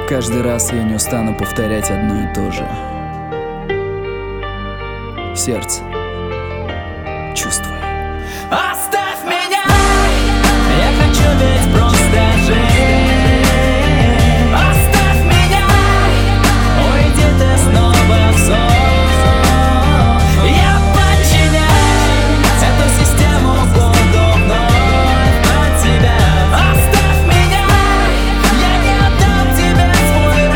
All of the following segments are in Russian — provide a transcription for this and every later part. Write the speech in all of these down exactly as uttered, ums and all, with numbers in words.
Каждый раз я не устану повторять одно и то же. Сердце, чувствуй. Оставь меня, я хочу ведь просто жить. Оставь меня, уйди ты снова в сон. Я подчиняю эту систему, буду вновь под тебя. Оставь меня, я не отдам тебе свой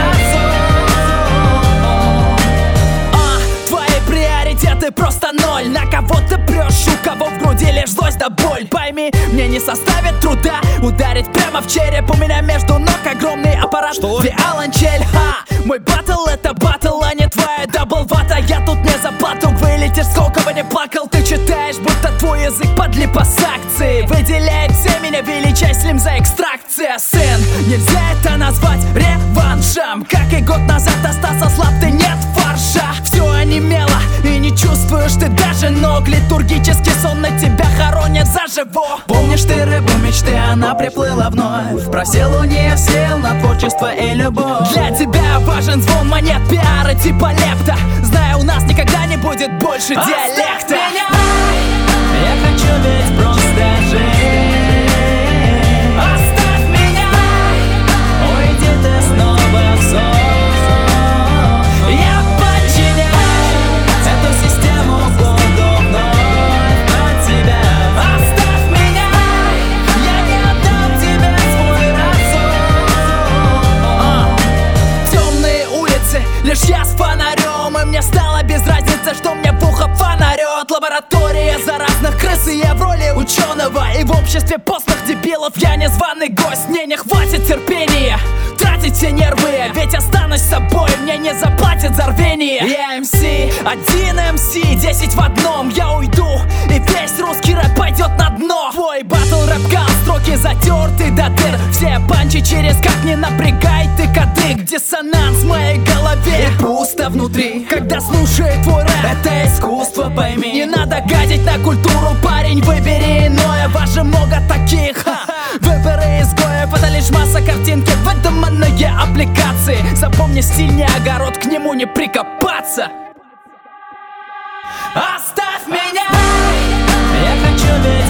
разум. А, твои приоритеты просто ноль. На кого ты прешь, у кого в груди лишь злость да боль. Пойми, мне не составит труда ударить прямо в череп. У меня между ног огромный аппарат. Что? Виолончель, ха! Мой баттл это баттл, а не твоя даблвата. Я тут не заплату, вылетишь, сколько бы не плакал. Ты читаешь, будто твой язык под липосакцией. Выделяет все меня, величай слим за экстракция. Сын, нельзя это назвать реваншем. Как и год назад остался слаб, ты нет фарша. Все онемело и не чувствуешь ты даже ног. Литургический сон на тебя хоронят заживо. Помнишь ты рыбу мечты, она приплыла вновь. Просил у нее сил на творчество и любовь. Для тебя важен звон монет, пиары типа лепта. Знаю, у нас никогда не будет больше диалекта. Меня, я хочу ведь просто жить. Оставь меня, уйди ты снова в сон. Я подчиняю эту систему, буду вновь под тебя. Оставь меня, я не отдам тебе свой разум. Темные улицы, лишь я с фонарем. И мне стало без разницы, что мне в ухо фонарет. Лаборатория заразных крыс, и я в роли ученого. И в обществе постных дебилов я незваный гость. Мне не хватит терпения тратить все нервы, ведь останусь собой, мне не заплатят за рвение. Я эм си, один эм си, десять в одном. Я уйду, и весь русский рэп пойдет на дно. Твой батл рэп-ган, строки затерты до дыр. Все панчи через как не напрягай ты кадык. Диссонанс в моей голове и пусто внутри, когда слушает твой рэп. Это искусство, пойми. Не надо гадить на культуру, парень, выбери иное. Вас же много таких, ха. Выборы изгоев, это лишь масса картинки, выдуманные аппликации. Запомни, стиль не огород, к нему не прикопаться. Оставь меня, я хочу верить.